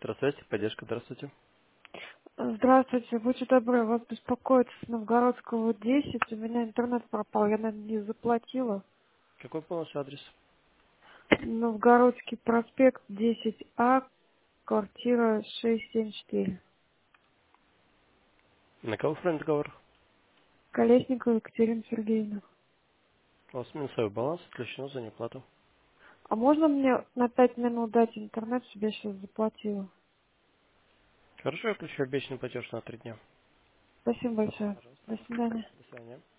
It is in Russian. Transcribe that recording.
Здравствуйте, поддержка, здравствуйте. Здравствуйте, будьте добры, вас беспокоит с Новгородского 10, у меня интернет пропал, я, наверное, не заплатила. Какой полностью адрес? Новгородский проспект 10А, квартира 674. На кого оформлен договор? Колесникова Екатерина Сергеевна. У вас минусовой баланс отключено за неплату. А можно мне на 5 минут дать интернет, чтобы я сейчас заплатила? Хорошо, я включу обещанный платеж на 3 дня. Спасибо большое. Пожалуйста. До свидания. До свидания.